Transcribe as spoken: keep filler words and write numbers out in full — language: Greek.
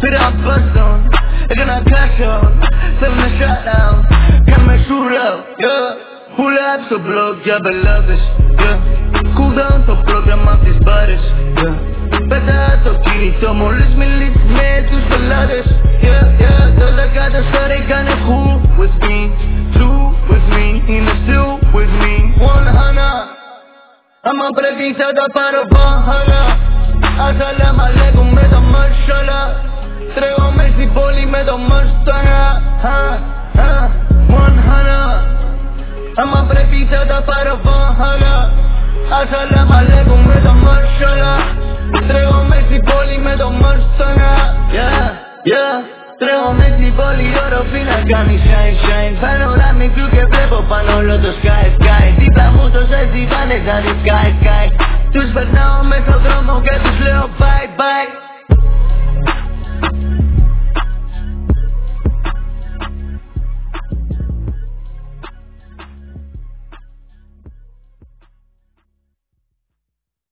πήρα μπαστόν, έκανα κάσον, θέλουνε shutdown, κάνουμε shootout, yeah. Pull up στο blog για πελάτες, yeah. Cool down το πρόγραμμα απ' τις μπάρες, yeah. Πέτα το κινητό μόλις μιλήσεις με τους πελάτες, yeah, yeah. Τώρα κάτω sorry κάνε who with me, true with me, είναι still with me, one hundred. Άμα πρέπει θα τα πάρω μπάχαλα, ασαλάμ αλέκουμ με το μασάλα. Τρέχομαι στην πόλη με το μαστάνα, one hundred. Άμα πρέπει θα τα πάρω μπάχαλα, ασαλάμ αλέκουμ με το μασάλα. Τρέχομαι στην πόλη με το μαστάνα, yeah, yeah. Τρέχομαι στην πόλη όροφη να κάνει shine shine. Πανοράμα του και βλέπω πάνω όλο το sky sky. Δίπλα μου τόσες διβάνες να δεις sky sky. Τους περνάω μες στον δρόμο και τους λέω bye bye.